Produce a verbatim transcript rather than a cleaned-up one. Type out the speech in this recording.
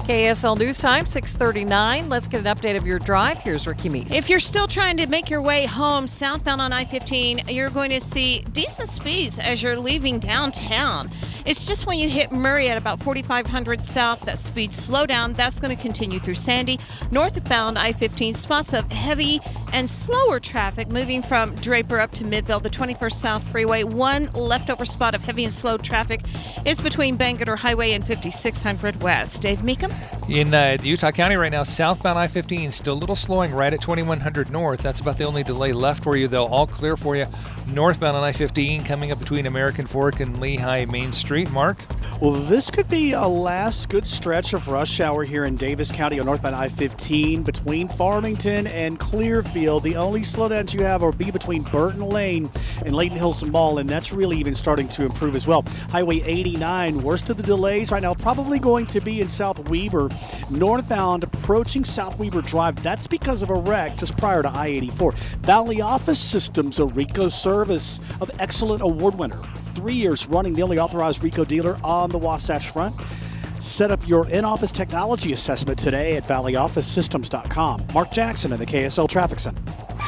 K S L News Time, six thirty-nine. Let's get an update of your drive. Here's Ricky Meese. If you're still trying to make your way home southbound on I fifteen, you're going to see decent speeds as you're leaving downtown. It's just when you hit Murray at about forty-five hundred south that speed slow down. That's going to continue through Sandy. Northbound I fifteen, spots of heavy and slower traffic moving from Draper up to Midville, the twenty-first South Freeway. One leftover spot of heavy and slow traffic is between Bangerter Highway and fifty-six hundred West. Dave Meekum? In uh, Utah County right now, southbound I fifteen still a little slowing right at twenty-one hundred north. That's about the only delay left for you, though. All clear for you northbound on I fifteen coming up between American Fork and Lehigh Main Street. Mark? Well, this could be a last good stretch of rush hour here in Davis County on northbound I fifteen between Farmington and Clearfield. The only slowdowns you have will be between Burton Lane and Layton Hills Mall, and that's really even starting to improve as well. Highway eighty-nine, worst of the delays right now probably going to be in South Weber. Northbound approaching South Weber Drive. That's because of a wreck just prior to I eighty-four. Valley Office Systems, a RICO service of excellent award winner. Three years running, the only authorized RICO dealer on the Wasatch Front. Set up your in-office technology assessment today at valley office systems dot com. Mark Jackson in the K S L Traffic Center.